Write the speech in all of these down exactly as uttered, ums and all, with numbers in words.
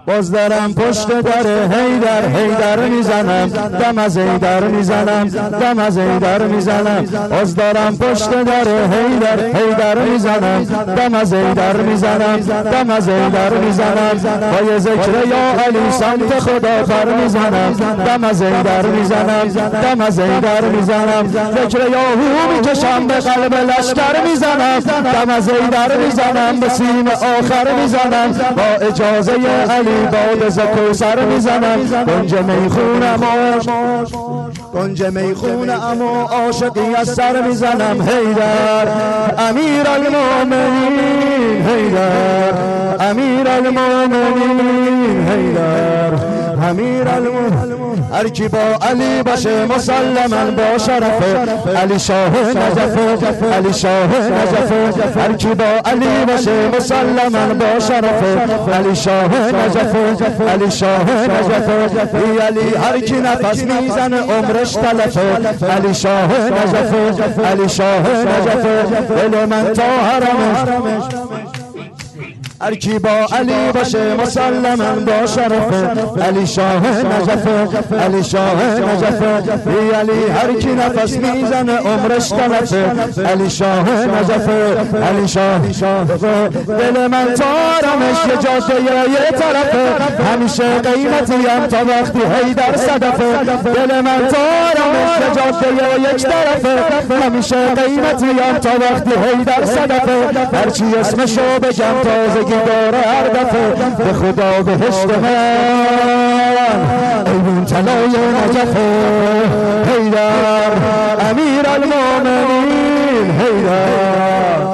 باز دارم پشت در حیدر حیدر میزنم، دم از حیدر میزنم، دم از حیدر میزنم. باز دارم پشت در حیدر حیدر میزنم، دم از حیدر میزنم، دم از حیدر میزنم. با یه ذکر یا علی سمت خدا پر میزنم، دم از حیدر میزنم، دم از حیدر میزنم. ذکر یاهو میکشم به قلب لشکر میزنم، دم از حیدر میزنم، به سیم آخر میزنم. با اجازه علی باد ز کوثر میزنم. گنج میخونم گنج میخونم و عاشقی از سر میزنم. حیدر امیر المؤمنین، حیدر امیر المؤمنین، حیدر امیر المؤمنین. هر کی با علی باشه مسلما با شرف علی شاه نجف، علی شاه نجف. هر کی با علی باشه مسلما با شرف علی شاه نجف، علی شاه نجف. ای علی هر کی نفس میزنه عمرش تلفه علی شاه نجف، علی شاه نجف. دل من تا حرمش هر کی با علی باشه مسلما با شرف علی شاه نجف، علی شاه نجف. ای علی هر کی نفس میزنه عمرش تلفه علی شاه نجف، علی شاه. دل من تارمش یه جاده یه طرفه، همیشه قیمتیم تا وقتی حیدر صدفه. دل من تارمش یه جاده یک طرفه، همیشه قیمتیم تا وقتی حیدر صدفه. هرچی اسمشو بگم تازگی داره هر دفعه. به خدا بهشت من ایوون طلای نجف. حیدر امیر المؤمنین، حیدر.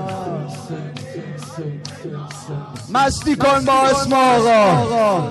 مستی کن با اسم آقا.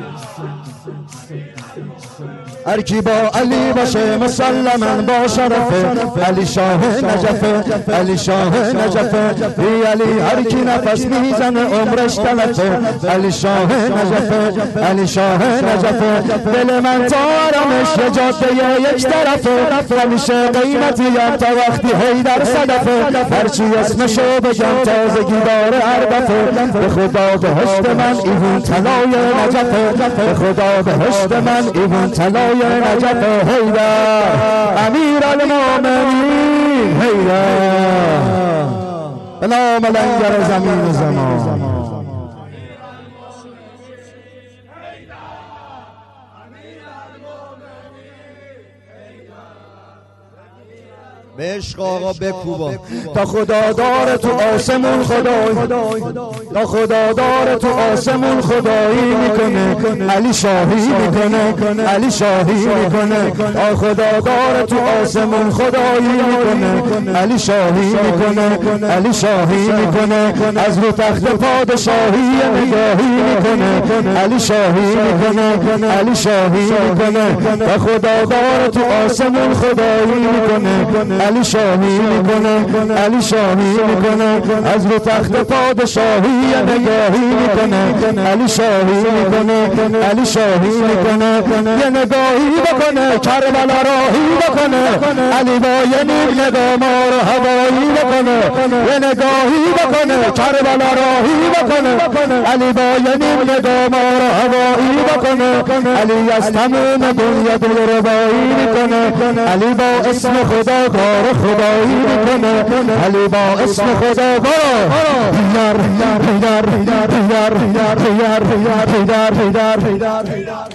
هر کی با علی باشه مسلما با شرف علی شاه نجف، علی شاه نجف. ای علی هر کی نفس میزنه عمرش تلفه علی شاه نجف، علی شاه نجف. دل من تارمش یه جاده یک طرفه، همیشه قیمتیم تا وقتی حیدر صدفه. هرچی اسمشو بگم تازگی داره هر دفعه. به خدا بهشت من ایوون طلای نجف، به خدا بهشت من ایوون طلای نجف. حیدر امیر المؤمنین، حیدر به نام لنگر زمین و زمان. به عشق آقا بکوبا. تا خدا داره تو آسمون خدایی، تا خدا داره تو آسمون خدایی میکنه علی شاهی میکنه، علی شاهی میکنه. تا خدا داره تو آسمون خدایی میکنه علی شاهی میکنه، علی شاهی میکنه. از رو تخت پادشاهی نگاهی میکنه علی شاهی میکنه، علی شاهی میکنه. تا خدا داره تو آسمون خدایی میکنه علی شاهی میکنه، علی شاهی میکنه. از رو تخت پادشاهی نگاهی میکنه علی شاهی میکنه، علی شاهی میکنه. یه نگاهی بکنه کربلا راهی بکنه علی با یه نیم نگاه ما رو هوایی بکنه. یه نگاهی بکنه کربلا راهی بکنه علی با یه نیم نگاه ما رو هوایی بکنه. علی از تمام دنیا دلربایی میکنه علی با اسم خدا کار خدایی میکنه علی با اسم خدا برو. حیدر حیدر حیدر حیدر حیدر حیدر حیدر حیدر حیدر.